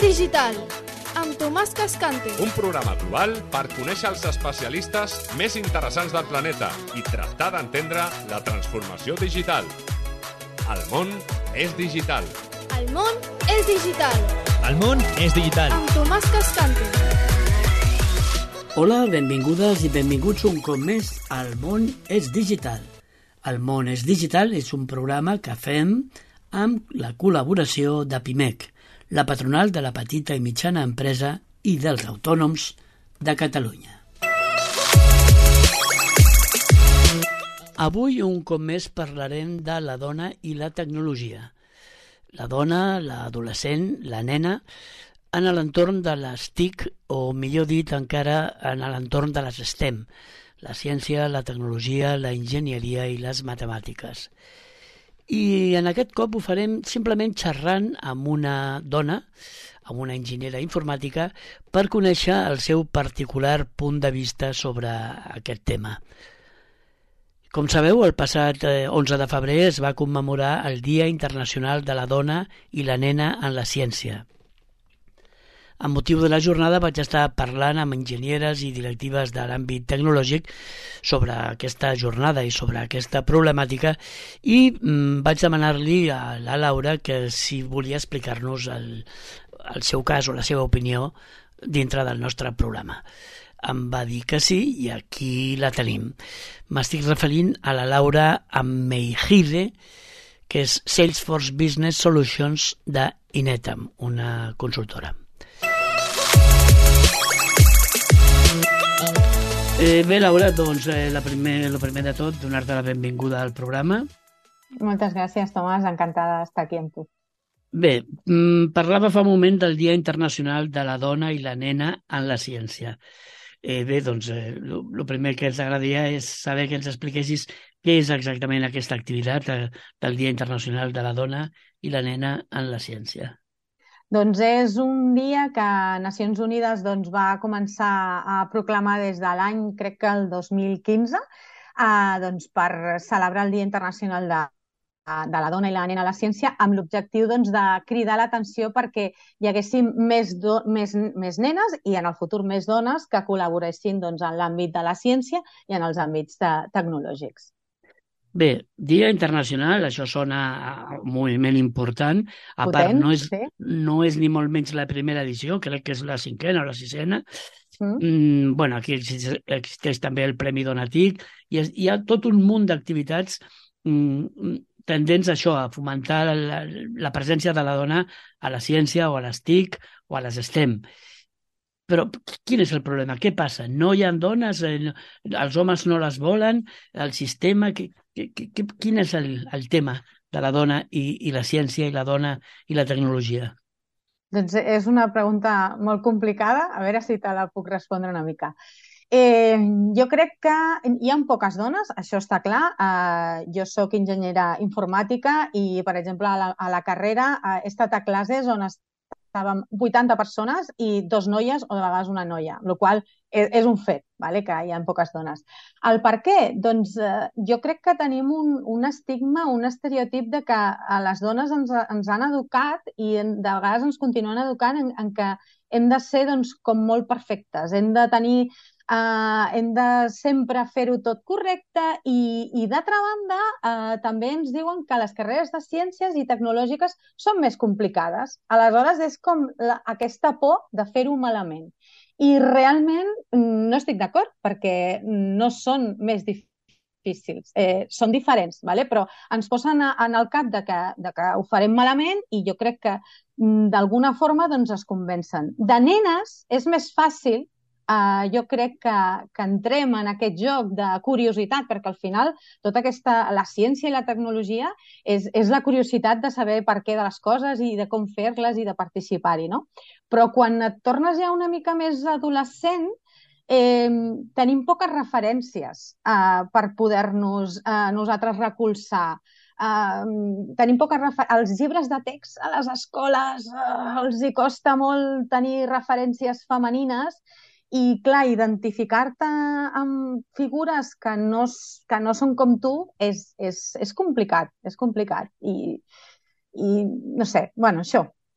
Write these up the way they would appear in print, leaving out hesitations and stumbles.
digital, amb Tomàs Cascante. Un programa global per conèixer els especialistes més interessants del planeta i tractar d'entendre la transformació digital. El món és digital. El món és digital. El món és digital. Amb Tomàs Cascante. Hola, benvingudes i benvinguts un cop més al món és digital. El món és digital és un programa que fem amb la col·laboració de PIMEC, la patronal de la petita i mitjana empresa i dels autònoms de Catalunya. Avui un cop més parlarem de la dona i la tecnologia. La dona, l'adolescent, la nena, en l'entorn de les TIC, o millor dit encara en l'entorn de les STEM, la ciència, la tecnologia, la enginyeria i les matemàtiques. I en aquest cop ho farem simplement xerrant amb una dona, amb una enginyera informàtica, per conèixer el seu particular punt de vista sobre aquest tema. Com sabeu, el passat 11 de febrer es va commemorar el Dia Internacional de la Dona i la Nena en la Ciència. Amb motiu de la jornada vaig estar parlant amb enginyeres i directives de l'àmbit tecnològic sobre aquesta jornada i sobre aquesta problemàtica i vaig demanar-li a la Laura que si volia explicar-nos el seu cas o la seva opinió dintre del nostre programa. Em va dir que sí i aquí la tenim. M'estic referint a la Laura Ameijide, que és Salesforce Business Solutions d'Inetam, una consultora. Bé, Laura, doncs el primer de tot, donar-te la benvinguda al programa. Moltes gràcies, Tomàs, encantada d'estar aquí amb tu. Bé, parlava fa un moment del Dia Internacional de la Dona i la Nena en la Ciència. Bé, doncs, el primer que ens agradaria és saber que ens expliquessis què és exactament aquesta activitat del Dia Internacional de la Dona i la Nena en la Ciència. Doncs és un dia que Nacions Unides va començar a proclamar des de l'any, crec que el 2015, per celebrar el Dia Internacional de la Dona i la Nena a la Ciència amb l'objectiu de cridar l'atenció perquè hi haguessin més nenes i en el futur més dones que col·laboressin en l'àmbit de la ciència i en els àmbits tecnològics. Bé, Dia Internacional, això sona a un moviment important. A part, no és ni molt menys la primera edició, crec que és la 5ª o la 6ª. Bueno, aquí existeix també el Premi Donatic i hi ha tot un munt d'activitats tendents a això, a fomentar la presència de la dona a la ciència o a les TIC o a les STEM. Però quin és el problema? Què passa? No hi ha dones? Els homes no les volen? El sistema? Quin és el tema de la dona i la ciència i la dona i la tecnologia? Doncs és una pregunta molt complicada. A veure si te la puc respondre una mica. Jo crec que hi ha poques dones, això està clar. Jo soc enginyera informàtica i, per exemple, a la carrera he estat a classes on estàvem 80 persones i 2 noies o de vegades una noia, el qual és un fet, que hi ha poques dones. El per què? Doncs jo crec que tenim un estigma, un estereotip de que a les dones ens han educat i de vegades ens continuen educant en que hem de ser com molt perfectes, hem de sempre fer-ho tot correcte i d'altra banda també ens diuen que les carreres de ciències i tecnològiques són més complicades. Aleshores és com aquesta por de fer-ho malament. I realment no estic d'acord perquè no són més difícils, són diferents, però ens posen en el cap de que ho farem malament i jo crec que d'alguna forma es convencen. De nenes és més fàcil. Jo crec que entrem en aquest joc de curiositat, perquè al final tota la ciència i la tecnologia és la curiositat de saber per què de les coses i de com fer-les i de participar-hi, no? Però quan et tornes ja una mica més adolescent, tenim poques referències per poder-nos nosaltres recolzar. Tenim els llibres de text a les escoles els hi costa molt tenir referències femenines. I, clar, identificar-te amb figures que no són com tu és complicat, és complicat. I no sé, això.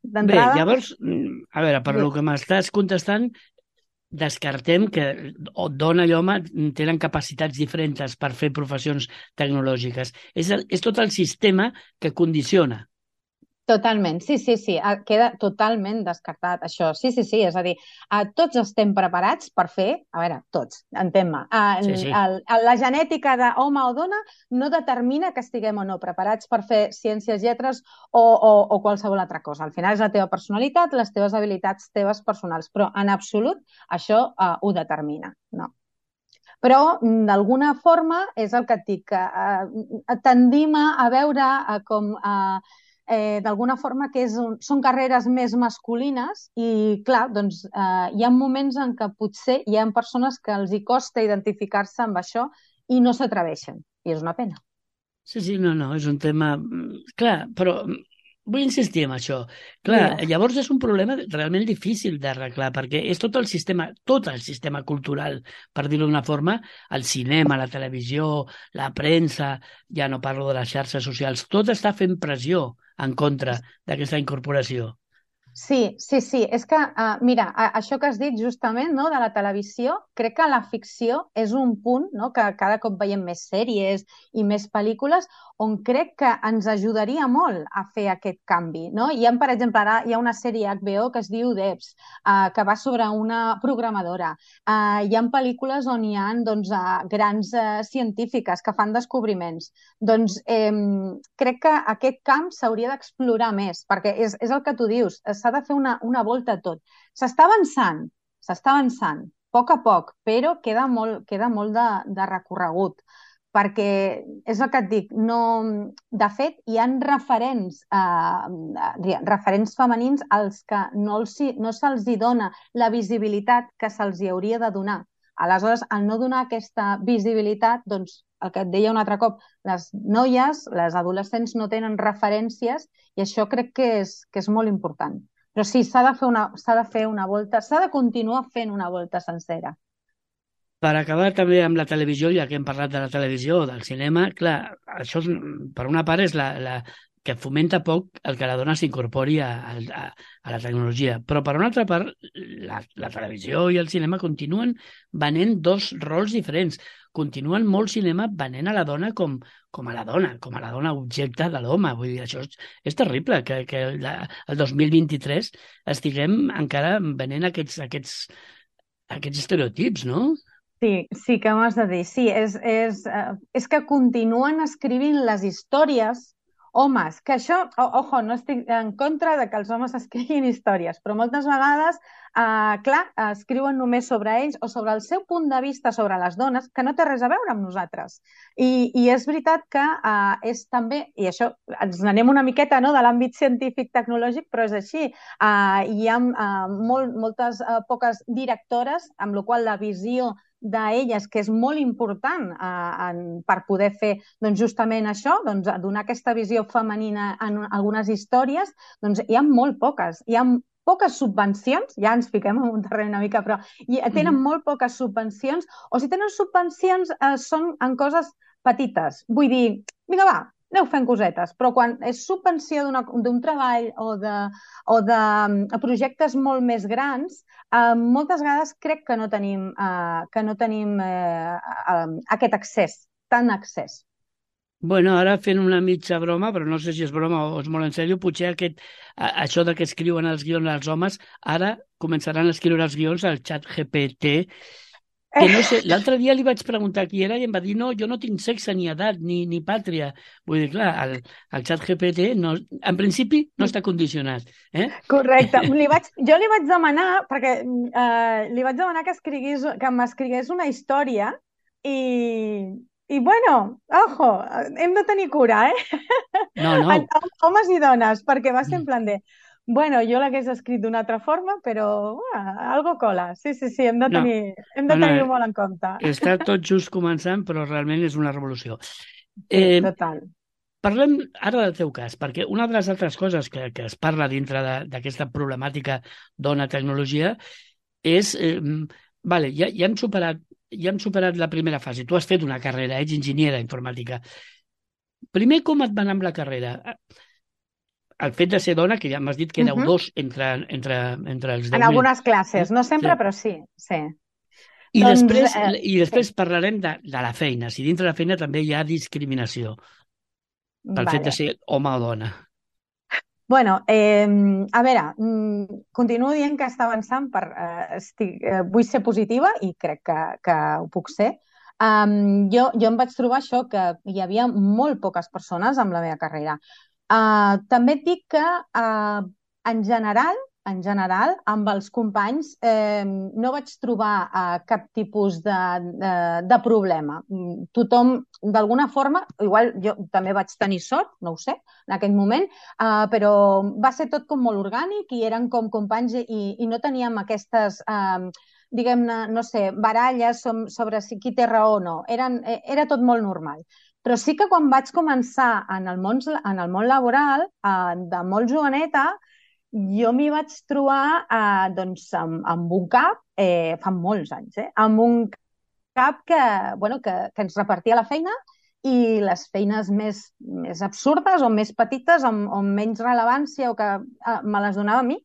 Bé, d'entrada... llavors, a veure, per lo que m'estàs contestant, descartem que dona i home tenen capacitats diferents per fer professions tecnològiques. És tot el sistema que condiciona. Totalment, sí, sí, sí, queda totalment descartat això. Sí, sí, sí, és a dir, tots estem preparats per fer, a veure, tots, entén-me, Sí. la genètica d'home o dona no determina que estiguem o no preparats per fer ciències, lletres o qualsevol altra cosa. Al final és la teva personalitat, les teves habilitats teves personals, però en absolut això ho determina, no? Però, d'alguna forma, és el que et dic, que tendim a veure com d'alguna forma que són carreres més masculines i, clar, doncs hi ha moments en què potser hi ha persones que els hi costa identificar-se amb això i no s'atreveixen, i és una pena. Sí, no, és un tema... Clar, però vull insistir en això. Clar, Digues. llavors és un problema realment difícil d'arreglar, perquè és tot el sistema cultural, per dir-ho d'una forma, el cinema, la televisió, la premsa, ja no parlo de les xarxes socials, tot està fent pressió en contra d'aquesta incorporació. Sí, sí, sí. És que, mira, això que has dit justament, no, de la televisió, crec que la ficció és un punt, no, que cada cop veiem més sèries i més pel·lícules, on crec que ens ajudaria molt a fer aquest canvi, no? Per exemple, ara hi ha una sèrie HBO que es diu Devs, que va sobre una programadora. Hi ha pel·lícules on hi ha, doncs, grans científiques que fan descobriments. Doncs crec que aquest camp s'hauria d'explorar més, perquè és el que tu dius, s'ha de fer una volta a tot. S'està avançant, a poc, però queda molt de recorregut, perquè és el que et dic, no, de fet, hi ha referents femenins als que no se'ls dona la visibilitat que se'ls hauria de donar. Aleshores, al no donar aquesta visibilitat, doncs, el que et deia un altre cop, les noies, les adolescents no tenen referències i això crec que és molt important. Però sí, s'ha de fer una volta, s'ha de continuar fent una volta sencera. Per acabar també amb la televisió, ja que hem parlat de la televisió o del cinema, clar, això per una part és que fomenta poc el que la dona s'incorpori a la tecnologia, però per una altra part la televisió i el cinema continuen venent dos rols diferents. Continuen molt cinema venent a la dona com a la dona objecte de l'home. Vull dir, això és terrible, que el 2023 estiguem encara venent aquests estereotips, no? Sí, que m'has de dir. Sí, és que continuen escrivint les històries homes, que això, ojo, no estic en contra de que els homes escriguin històries, però moltes vegades, clar, escriuen només sobre ells o sobre el seu punt de vista sobre les dones, que no té res a veure amb nosaltres. I és veritat que és també, i això ens n'anem una miqueta, no?, de l'àmbit científic-tecnològic, però és així. Hi ha moltes poques directores, amb la qual la visió d'elles, que és molt important per poder fer doncs, justament això, doncs, donar aquesta visió femenina en algunes històries, doncs hi ha molt poques. Hi ha poques subvencions, ja ens fiquem en un terreny una mica, però tenen molt poques subvencions, o si tenen subvencions són en coses petites. Vull dir, vinga, va, aneu fent cosetes, però quan és subvenció d'un treball o de projectes molt més grans, moltes vegades crec que no tenim aquest accés, tant accés. Bueno, ara fent una mitja broma, però no sé si és broma o és molt en sèrio, potser això de que escriuen els guions als homes, ara començaran a escriure els guions al ChatGPT, que no sé, l'altre dia li vaig preguntar qui era i em va dir, no, jo no tinc sexe ni edat ni pàtria. Vull dir, clar, el ChatGPT no, en principi no està condicionat. Correcte. Jo li vaig demanar, perquè li vaig demanar que m'escrigués una història i bueno, ojo, hem de tenir cura, No. Homes i dones, perquè va ser en plan de... Bueno, jo l'hagués escrit d'una altra forma, però algo cola. Sí, hem de tenir-ho molt en compte. Està tot just començant, però realment és una revolució. Total. Parlem ara del teu cas, perquè una de les altres coses que es parla dintre d'aquesta problemàtica dona-tecnologia és... Vale, ja hem superat la primera fase. Tu has fet una carrera, ets enginyera informàtica. Primer, com et va anar amb la carrera? el fet de ser dona, que ja m'has dit que éreu dos entre els 10.000. En algunes classes, no sempre, Sí. però sí. I Doncs, després parlarem de la feina, si dintre de la feina també hi ha discriminació pel fet de ser home o dona. Bueno, a veure, continuo dient que està avançant vull ser positiva i crec que ho puc ser. Jo em vaig trobar això, que hi havia molt poques persones amb la meva carrera. També et dic que en general, amb els companys no vaig trobar cap tipus de problema. Tothom, d'alguna forma, igual jo també vaig tenir sort, no ho sé, en aquell moment, però va ser tot com molt orgànic i eren com companys i no teníem aquestes, diguem-ne, no sé, baralles sobre qui té raó o no. Era tot molt normal. Però sí que quan vaig començar en el món laboral, de molt joveneta, jo m'hi vaig trobar doncs, amb un cap, fa molts anys, amb un cap que ens repartia la feina i les feines més absurdes o més petites o menys rellevància o que me les donava a mi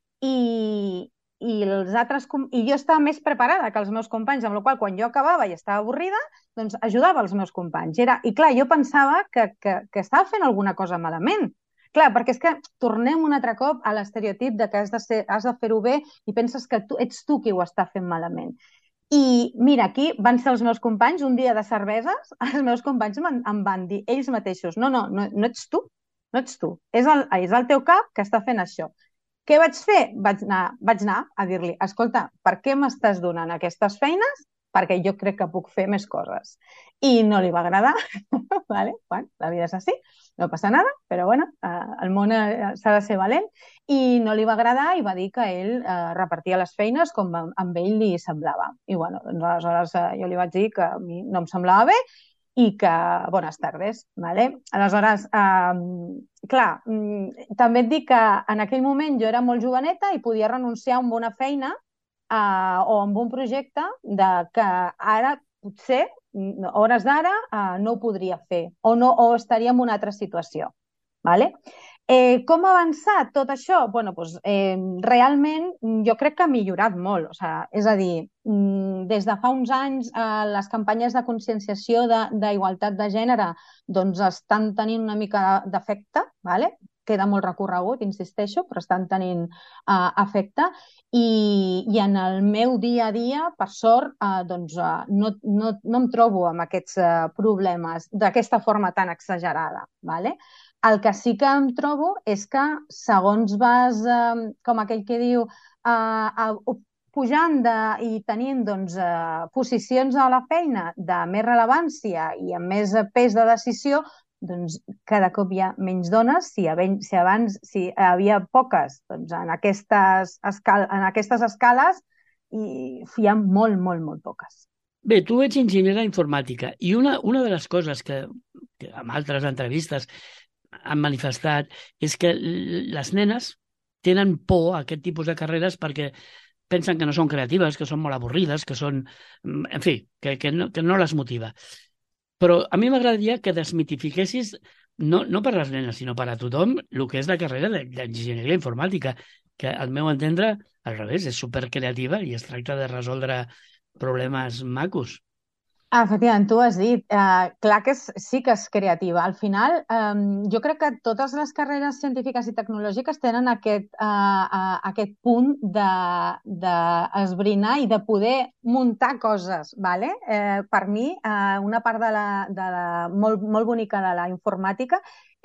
i jo estava més preparada que els meus companys, amb la qual quan jo acabava i estava avorrida, doncs ajudava els meus companys. I clar, jo pensava que estava fent alguna cosa malament. Clar, perquè és que tornem un altre cop a l'estereotip de que has de fer-ho bé i penses que ets tu qui ho està fent malament. I mira, aquí van ser els meus companys, un dia de cerveses, els meus companys em van dir ells mateixos, no ets tu, no ets tu, és el teu cap que està fent això. Què vaig fer? Vaig anar a dir-li, escolta, per què m'estàs donant aquestes feines? Perquè jo crec que puc fer més coses. I no li va agradar, vale? Bueno, la vida és així, no passa nada, però bueno, el món s'ha de ser valent, i no li va agradar i va dir que ell repartia les feines com amb ell li semblava. I bueno, doncs aleshores jo li vaig dir que a mi no em semblava bé i que bones tardes, vale? Aleshores, clar, també et dic que en aquell moment jo era molt joveneta i podia renunciar a una feina o amb un projecte que ara potser, hores d'ara, no ho podria fer o estaria en una altra situació. Vale? Com ha avançat tot això? Bueno, doncs, realment jo crec que ha millorat molt. És a dir, des de fa uns anys les campanyes de conscienciació d'igualtat de gènere doncs estan tenint una mica d'efecte, vale? Queda molt recorregut, insisteixo, però estan tenint efecte i en el meu dia a dia, per sort, doncs, no em trobo amb aquests problemes d'aquesta forma tan exagerada. Vale? El que sí que em trobo és que segons vas, com aquell que diu, pujant i tenint doncs, posicions a la feina de més rellevància i amb més pes de decisió, doncs cada cop hi ha menys dones. Si abans hi havia poques, doncs en aquestes escales hi ha molt poques. Bé, tu ets enginyera informàtica i una de les coses que en altres entrevistes han manifestat és que les nenes tenen por a aquest tipus de carreres perquè pensen que no són creatives, que són molt avorrides, que són... En fi, que no les motiva. Però a mi m'agradaria que desmitifiquessis, no per les nenes, sinó per a tothom, el que és la carrera d'enginyeria informàtica, que al meu entendre, al revés, és supercreativa i es tracta de resoldre problemes macos. Efectivament, tu has dit, clar que sí que és creativa. Al final, jo crec que totes les carreres científiques i tecnològiques tenen aquest punt d'esbrinar i de poder muntar coses. Vale? Per mi, una part molt bonica de la informàtica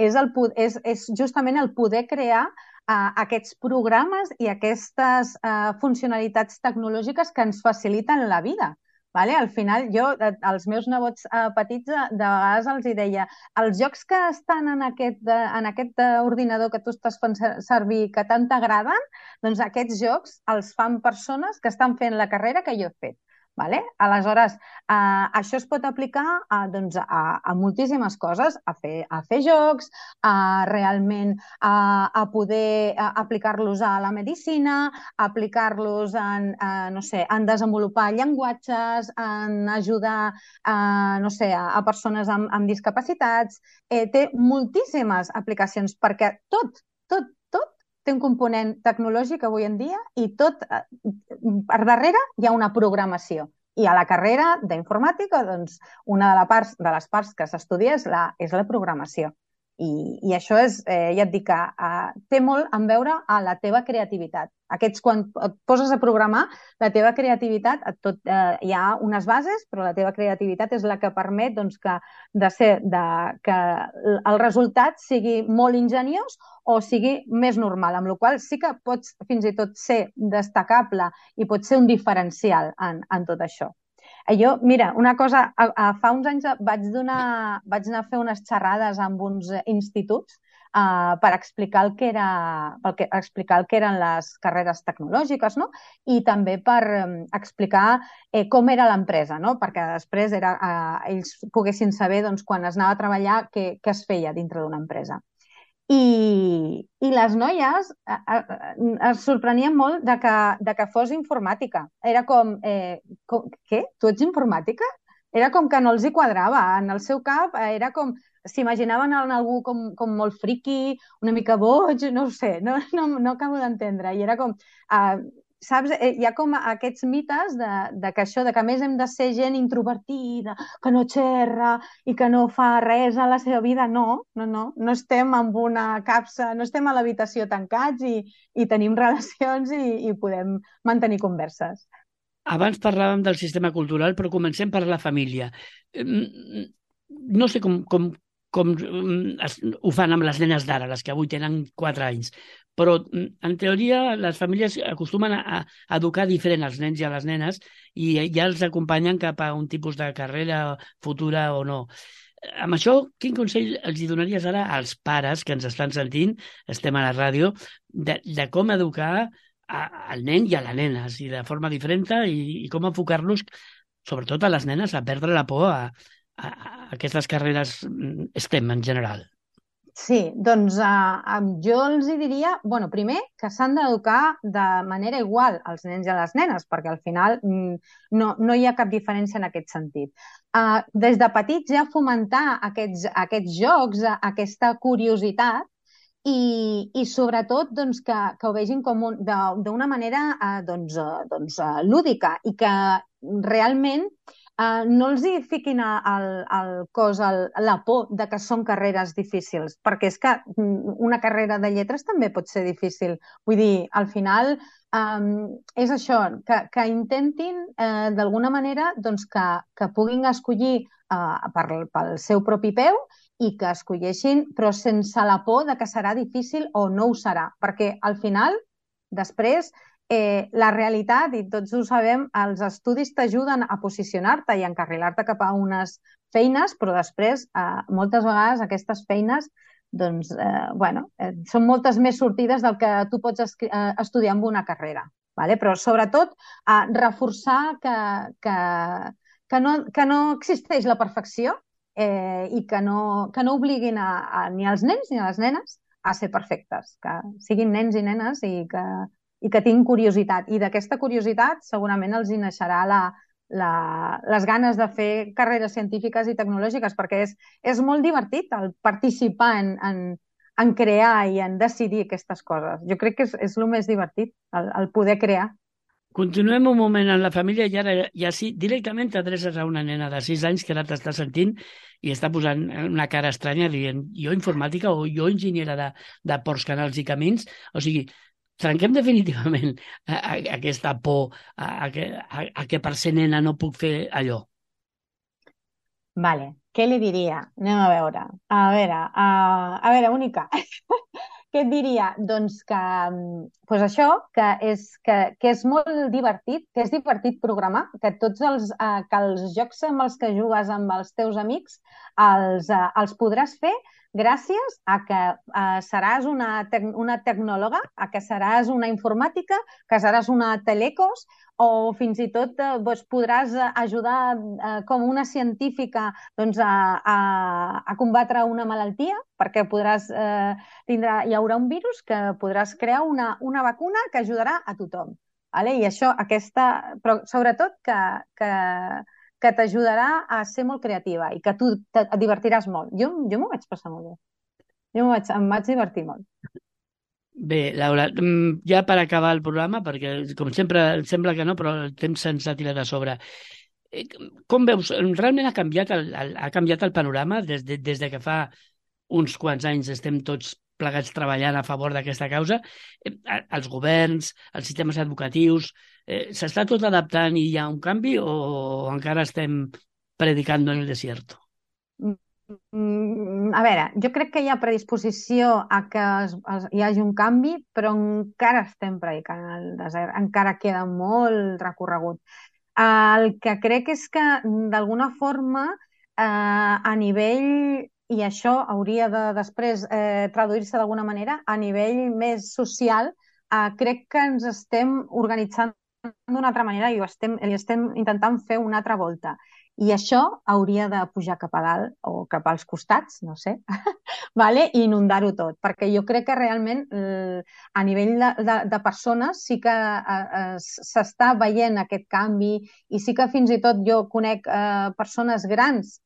és justament el poder crear aquests programes i aquestes funcionalitats tecnològiques que ens faciliten la vida. Vale? Al final, jo, als meus nebots petits, de vegades els hi deia els jocs que estan en aquest ordinador que tu estàs fent servir, que tant t'agraden, doncs aquests jocs els fan persones que estan fent la carrera que jo he fet. Vale? Aleshores, això es pot aplicar a moltíssimes coses, a fer jocs, realment a poder aplicar-los a la medicina, aplicar-los en desenvolupar llenguatges, en ajudar a persones amb discapacitats. Té moltíssimes aplicacions perquè tot tot té un component tecnològic avui en dia i tot, per darrere hi ha una programació. I a la carrera d'informàtica, doncs, una de les parts que s'estudia és la programació. I això és, ja et dic, té molt a veure a la teva creativitat. Quan et poses a programar, la teva creativitat, hi ha unes bases, però la teva creativitat és la que permet doncs, que el resultat sigui molt ingeniós o sigui més normal, amb la qual cosa sí que pots fins i tot ser destacable i pot ser un diferencial en tot això. Mira, una cosa, fa uns anys vaig anar a fer unes xerrades amb uns instituts per explicar el que eren les carreres tecnològiques, no? I també per explicar com era l'empresa, no? Perquè després ells poguessin saber doncs, quan es anava a treballar què es feia dintre d'una empresa. I les noies es sorprenien molt de que fos informàtica. Era com, què? Tu ets informàtica? Era com que no els hi quadrava. En el seu cap era com, s'imaginaven en algú com molt friqui, una mica boig, no ho sé, no acabo d'entendre. I era com, saps, hi ha com aquests mites de que això, de que a més hem de ser gent introvertida, que no xerra i que no fa res a la seva vida. No estem en una capsa, no estem a l'habitació tancats i tenim relacions i podem mantenir converses. Abans parlàvem del sistema cultural, però comencem per la família. No sé com ho fan amb les nenes d'ara, les que avui tenen 4 anys, però en teoria les famílies acostumen a educar diferent als nens i a les nenes i ja els acompanyen cap a un tipus de carrera futura o no. Amb això, quin consell els donaries ara als pares que ens estan sentint, estem a la ràdio, de com educar al nen i a la nena, de forma diferent i com enfocar-los, sobretot a les nenes, a perdre la por a aquestes carreres STEM en general? Sí, doncs jo els diria, primer, que s'han d'educar de manera igual als nens i a les nenes, perquè al final no hi ha cap diferència en aquest sentit. Des de petits ja fomentar aquests jocs, aquesta curiositat, i sobretot doncs, que ho vegin com d'una manera lúdica i que realment no els hi fiquin al cos la por de que són carreres difícils, perquè és que una carrera de lletres també pot ser difícil. Vull dir, al final és això, que intentin d'alguna manera doncs, que puguin escollir pel seu propi peu i que escolleixin, però sense la por de que serà difícil o no ho serà, perquè al final, després, la realitat, i tots ho sabem, els estudis t'ajuden a posicionar-te i a encarrilar-te cap a unes feines, però després, moltes vegades, aquestes feines són moltes més sortides del que tu pots estudiar amb una carrera. Però, sobretot, reforçar que no existeix la perfecció i que no obliguin ni als nens ni a les nenes a ser perfectes, que siguin nens i nenes i que tinguin curiositat. I d'aquesta curiositat segurament els hi naixerà les ganes de fer carreres científiques i tecnològiques, perquè és molt divertit el participar en crear i en decidir aquestes coses. Jo crec que és el més divertit, el poder crear. Continuem un moment en la família i ara ja sí, directament t'adreces a una nena de 6 anys que ara t'està sentint i està posant una cara estranya dient jo informàtica o jo enginyera de ports, canals i camins. O sigui, trenquem definitivament aquesta por a que per ser nena no puc fer allò. Vale, què li diria? Anem a veure. A veure, Mónica, què et diria? Doncs que és molt divertit, que és divertit programar, que els jocs amb els que jugues amb els teus amics els podràs fer gràcies a que seràs una tecnòloga, a que seràs una informàtica, que seràs una telecos, o fins i tot podràs ajudar com una científica a combatre una malaltia, perquè hi haurà un virus que podràs crear una vacuna que ajudarà a tothom. I això, però sobretot que t'ajudarà a ser molt creativa i que tu et divertiràs molt. Jo m'ho vaig passar molt bé. Em vaig divertir molt. Bé, Laura, ja per acabar el programa, perquè com sempre sembla que no, però el temps se'ns ha tirat a sobre. Com veus, realment ha canviat el panorama des de que fa uns quants anys estem tots plegats treballant a favor d'aquesta causa? Els governs, els sistemes educatius, s'està tot adaptant i hi ha un canvi o encara estem predicant en el desierto? A veure, jo crec que hi ha predisposició a que hi hagi un canvi, però encara estem predicant el desert, encara queda molt recorregut. El que crec és que, d'alguna forma, a nivell, i això hauria de després traduir-se d'alguna manera, a nivell més social, crec que ens estem organitzant d'una altra manera i estem intentant fer una altra volta. I això hauria de pujar cap a dalt o cap als costats, no sé, vale? I inundar-ho tot, perquè jo crec que realment a nivell de persones sí que s'està veient aquest canvi i sí que fins i tot jo conec persones grans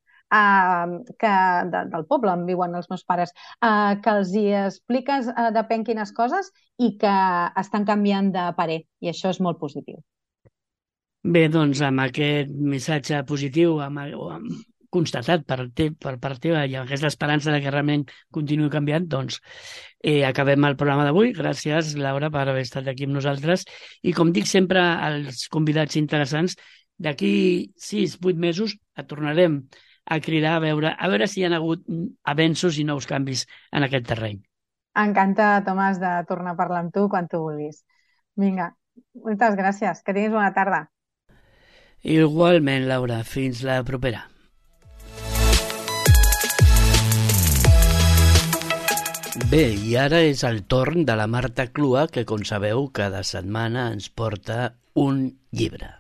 del poble on viuen els meus pares, que els hi expliques depèn quines coses i que estan canviant de parer, i això és molt positiu. Bé, doncs amb aquest missatge positiu constatat per part teva i amb aquesta esperança de que realment continuï canviant, doncs acabem el programa d'avui. Gràcies, Laura, per haver estat aquí amb nosaltres. I com dic sempre als convidats interessants, d'aquí 6-8 mesos et tornarem a cridar a veure si hi ha hagut avenços i nous canvis en aquest terreny. Encanta, Tomàs, de tornar a parlar amb tu quan tu vulguis. Vinga, moltes gràcies. Que tinguis bona tarda. Igualment, Laura. Fins la propera. Bé, i ara és el torn de la Marta Clua, que, com sabeu, cada setmana ens porta un llibre.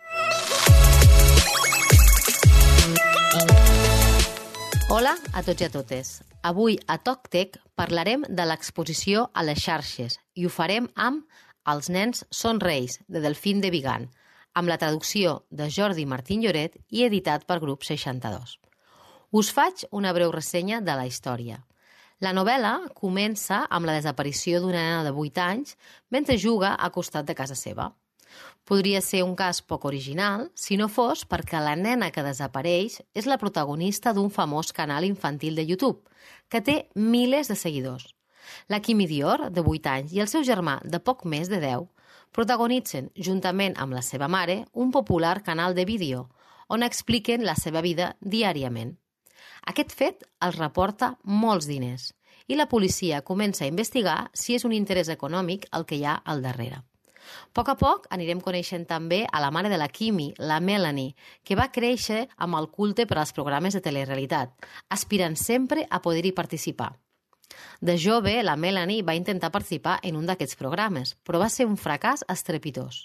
Hola a tots i a totes. Avui a TocTec parlarem de l'exposició a les xarxes i ho farem amb Els nens són reis, de Delfín de Vigan, amb la traducció de Jordi Martín Lloret i editat per Grup 62. Us faig una breu ressenya de la història. La novel·la comença amb la desaparició d'una nena de 8 anys mentre juga a costat de casa seva. Podria ser un cas poc original si no fos perquè la nena que desapareix és la protagonista d'un famós canal infantil de YouTube, que té milers de seguidors. La Quimi Dior, de 8 anys, i el seu germà, de poc més de 10, protagonitzen, juntament amb la seva mare, un popular canal de vídeo, on expliquen la seva vida diàriament. Aquest fet els reporta molts diners, i la policia comença a investigar si és un interès econòmic el que hi ha al darrere. A poc anirem coneixent també a la mare de la Quimi, la Melanie, que va créixer amb el culte per als programes de telerealitat, aspirant sempre a poder-hi participar. De jove, la Melanie va intentar participar en un d'aquests programes, però va ser un fracàs estrepitós.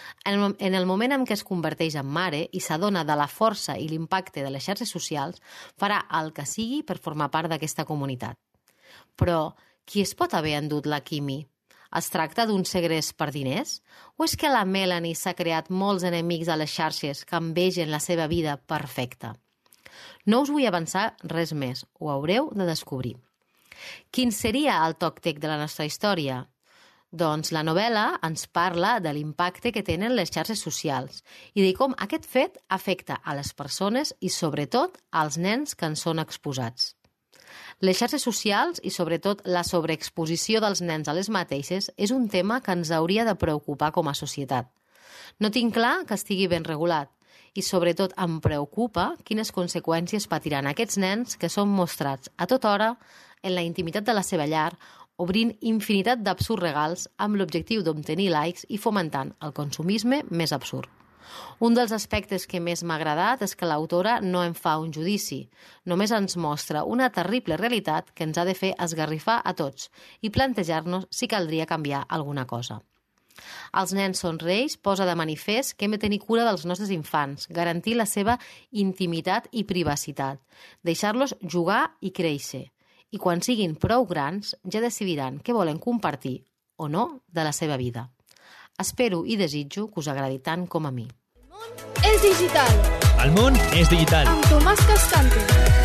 En el moment en què es converteix en mare i s'adona de la força i l'impacte de les xarxes socials, farà el que sigui per formar part d'aquesta comunitat. Però qui es pot haver endut la Quimi? Es tracta d'un segrest per diners? O és que la Melanie s'ha creat molts enemics a les xarxes que envegen la seva vida perfecta? No us vull avançar res més, ho haureu de descobrir. Quin seria el TocTec de la nostra història? Doncs la novel·la ens parla de l'impacte que tenen les xarxes socials i de com aquest fet afecta a les persones i, sobretot, als nens que en són exposats. Les xarxes socials i, sobretot, la sobreexposició dels nens a les mateixes és un tema que ens hauria de preocupar com a societat. No tinc clar que estigui ben regulat i, sobretot, em preocupa quines conseqüències patiran aquests nens que són mostrats a tota hora en la intimitat de la seva llar, obrint infinitat d'absurds regals amb l'objectiu d'obtenir likes i fomentant el consumisme més absurd. Un dels aspectes que més m'ha agradat és que l'autora no en fa un judici, només ens mostra una terrible realitat que ens ha de fer esgarrifar a tots i plantejar-nos si caldria canviar alguna cosa. Els nens són reis posa de manifest que hem de tenir cura dels nostres infants, garantir la seva intimitat i privacitat, deixar-los jugar i créixer, i quan siguin prou grans ja decidiran què volen compartir o no de la seva vida. Espero i desitjo que us agradi tant com a mi. El món és digital. El món és digital. Amb Tomàs Cascante.